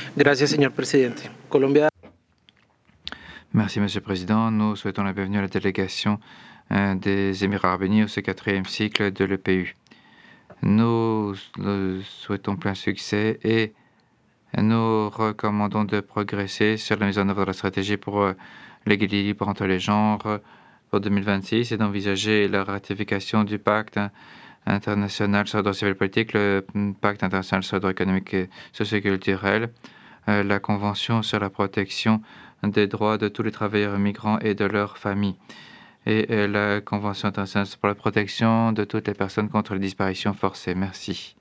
Gracias, señor presidente. Colombia. Merci, Monsieur le Président. Nous souhaitons la bienvenue à la délégation des Émirats arabes unis au 4e cycle de l'EPU. Nous souhaitons plein succès et nous recommandons de progresser sur la mise en œuvre de la stratégie pour l'égalité entre les genres pour 2026 et d'envisager la ratification du pacte international sur le droit civil et politique, le pacte international sur le droit économique et socioculturel, la convention sur la protection des droits de tous les travailleurs migrants et de leurs familles, et la convention internationale pour la protection de toutes les personnes contre les disparitions forcées. Merci.